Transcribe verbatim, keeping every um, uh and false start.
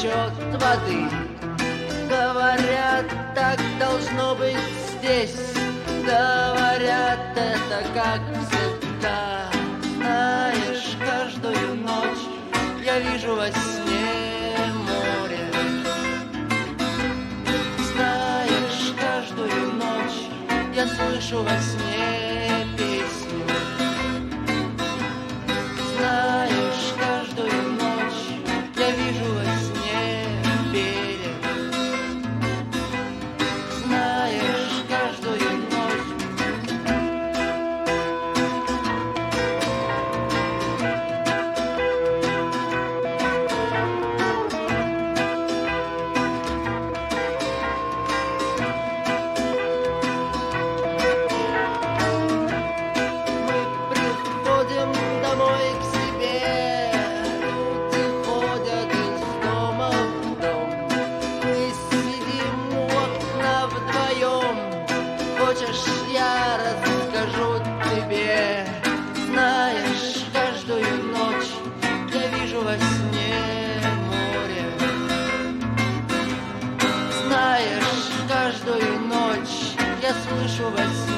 течет воды. Говорят, так должно быть здесь. Говорят, это как всегда. Знаешь, каждую ночь я вижу во сне море. Знаешь, каждую ночь я слышу во сне песню. Знаешь, каждую ночь я вижу во сне берег. Знаешь, каждую ночь. Мы приходим домой к себе, люди ходят из дома в дом. Мы сидим у окна вдвоем. Хочешь, я расскажу тебе? Знаешь, каждую ночь я вижу во сне море. Знаешь, каждую ночь я слышу во сне